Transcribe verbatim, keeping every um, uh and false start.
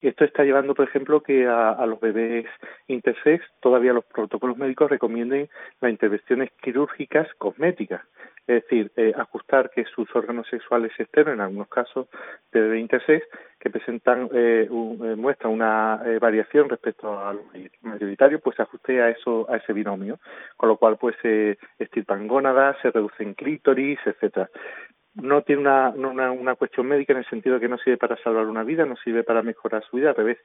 Y esto está llevando, por ejemplo, que a, a los bebés intersex todavía los protocolos médicos recomienden las intervenciones quirúrgicas cosméticas. Es decir, eh, ajustar que sus órganos sexuales externos, en algunos casos de bebés intersex, que presentan, eh, un, eh, muestran una eh, variación respecto al mayoritario, pues se ajuste a eso, a ese binomio. Con lo cual, pues se eh, extirpan gónadas, se reducen clítoris, etcétera. No tiene una, una, una cuestión médica en el sentido de que no sirve para salvar una vida, no sirve para mejorar su vida, al revés.